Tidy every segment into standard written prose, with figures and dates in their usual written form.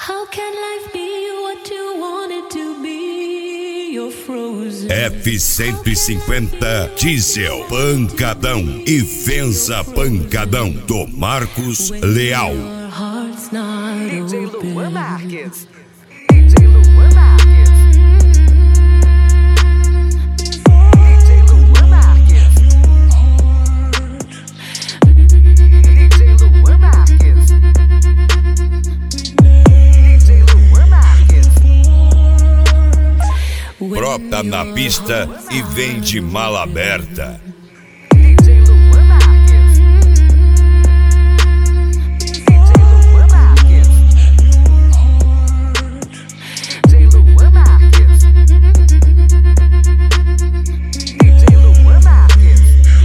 How can life be what you want it to be? You're frozen. F-150 Diesel Pancadão e Fenza Pancadão do Marcos Leal. Your heart's not DJ open. Luan Marques. DJ Luan Marques. DJ Luan Marques. DJ Luan Marques. DJ Luan Marques. Brota na pista e vem de mala aberta. DJ Luan Marques. DJ Luan Marques. DJ Luan Marques. DJ Luan Marques.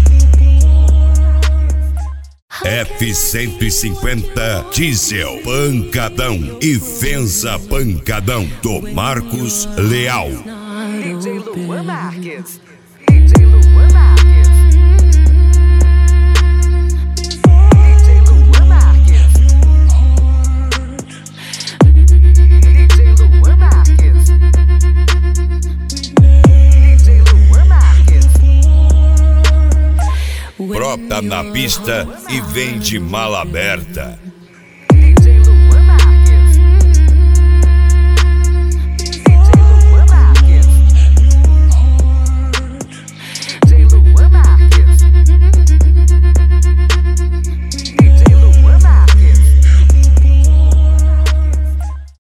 F-150 Diesel Pancadão e Fenza Pancadão do Marcos Leal. DJ Luan Marques. DJ Luan Marques. DJ Luan Marques. DJ Luan Marques. DJ Luan Marques. Brota na pista e vem de mala aberta.